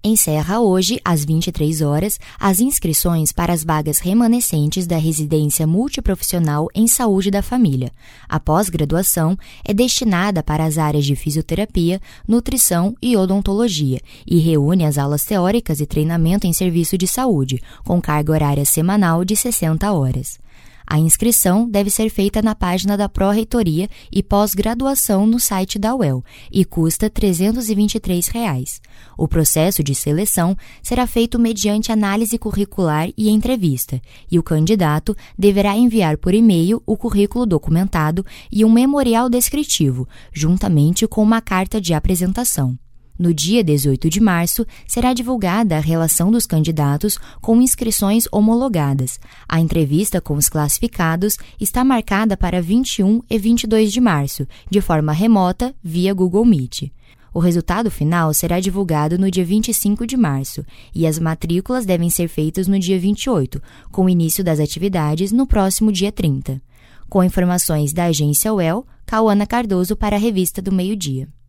Encerra hoje, às 23 horas, as inscrições para as vagas remanescentes da residência multiprofissional em saúde da família. A pós-graduação é destinada para as áreas de fisioterapia, nutrição e odontologia e reúne as aulas teóricas e treinamento em serviço de saúde, com carga horária semanal de 60 horas. A inscrição deve ser feita na página da Pró-Reitoria e pós-graduação no site da UEL e custa R$ 323. O processo de seleção será feito mediante análise curricular e entrevista, e o candidato deverá enviar por e-mail o currículo documentado e um memorial descritivo, juntamente com uma carta de apresentação. No dia 18 de março, será divulgada a relação dos candidatos com inscrições homologadas. A entrevista com os classificados está marcada para 21 e 22 de março, de forma remota, via Google Meet. O resultado final será divulgado no dia 25 de março e as matrículas devem ser feitas no dia 28, com o início das atividades no próximo dia 30. Com informações da agência UEL, Cauana Cardoso para a Revista do Meio-Dia.